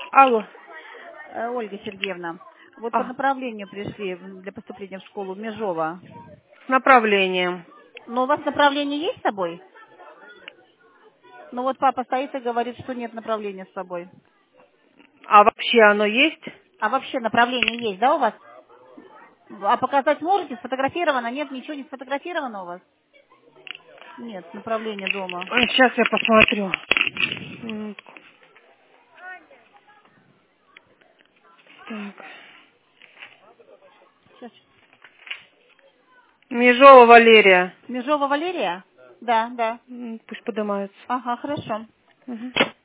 Алло. Ольга Сергеевна, вот по А, направлению пришли для поступления в школу Межова. с направлением. Но у вас направление есть с собой? Ну вот папа стоит и говорит, что нет направления с собой. А вообще оно есть? А вообще направление есть, да, у вас? А показать можете? Сфотографировано? Нет, ничего не сфотографировано у вас? Нет, направление дома. Сейчас я посмотрю. Так. Сейчас. Межова Валерия. Межова Валерия? Да, да. Пусть поднимается. Ага, хорошо. Мгм.